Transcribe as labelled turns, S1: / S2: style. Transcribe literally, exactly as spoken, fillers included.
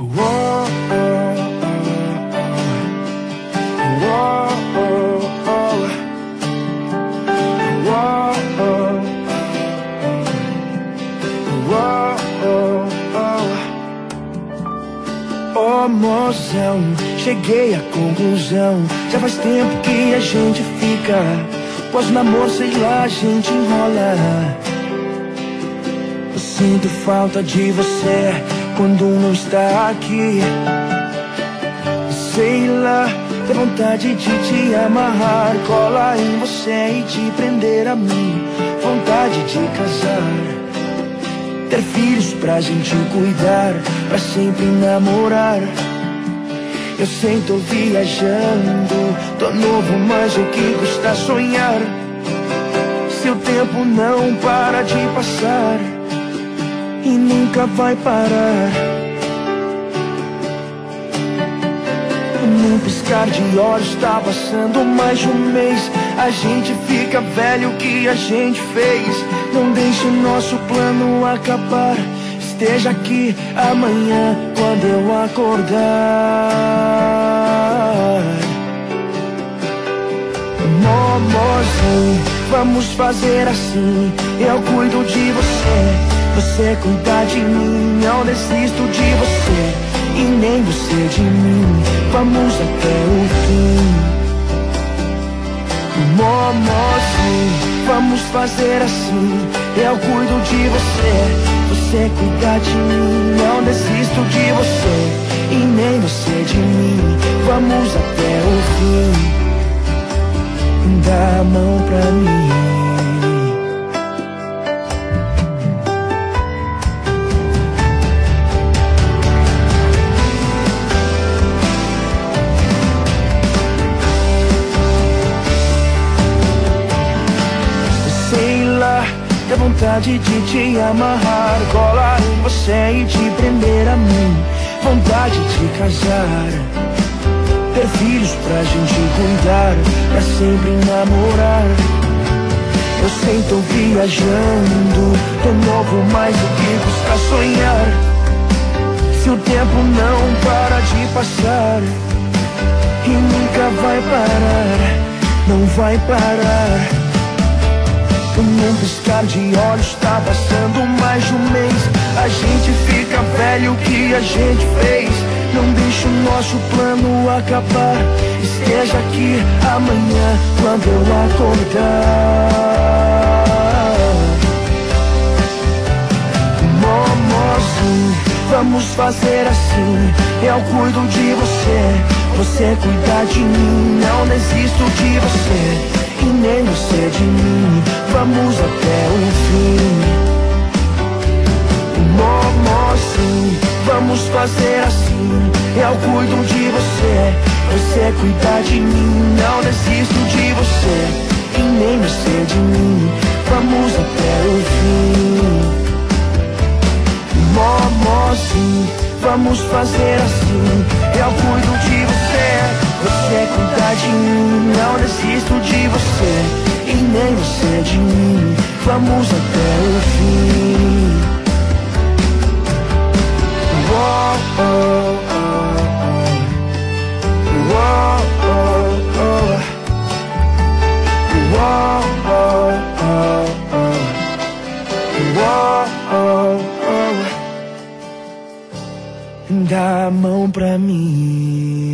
S1: Uou, uou, uou, uou, oh, mozão, cheguei à conclusão. Já faz tempo que a gente fica, pós-namoro, sei lá, a gente enrola. Eu sinto falta de você quando não está aqui. Sei lá, dá vontade de te amarrar, colar em você e te prender a mim. Vontade de casar, ter filhos pra gente cuidar, pra sempre namorar. Eu sei, tô viajando, tô novo, mas o que custa sonhar? Seu tempo não para de passar e nunca vai parar. Num piscar de olhos tá passando mais de um mês. A gente fica velho, o que a gente fez? Não deixe o nosso plano acabar. Esteja aqui amanhã quando eu acordar. Momozinho, vamos fazer assim. Eu cuido de você, você cuida de mim. Não desisto de você e nem você de mim. Vamos até o fim. Momozinho, vamos fazer assim. Eu cuido de você, você cuida de mim. Não desisto de você e nem você de mim. Vamos até o fim. Dá a mão pra mim. Dá vontade de te amarrar, colar em você e te prender a mim. Vontade de casar, ter filhos pra gente cuidar, pra sempre namorar. Eu sei, tô viajando, tô novo, mas o que custa sonhar? Se o tempo não para de passar e nunca vai parar, não vai parar. Num piscar de olhos tá passando mais de um mês. A gente fica velho, o que a gente fez? Não deixe o nosso plano acabar. Esteja aqui amanhã quando eu acordar. Momozinho, vamos fazer assim. Eu cuido de você, você cuida de mim. Não desisto de você e nem você de mim. Vamos até o fim. Momozinho, vamos fazer assim. Eu cuido de você, você cuida de mim. Não desisto de você e nem você de mim. Vamos até o fim. Momozinho, vamos fazer assim. Eu cuido de você, você cuida de mim. Não desisto de você e nem você de mim. Vamos até o fim. Uou, oh, oh, oh. Uou, oh, oh. Uou, oh, oh, oh. Uou, oh, oh. Dá a mão pra mim.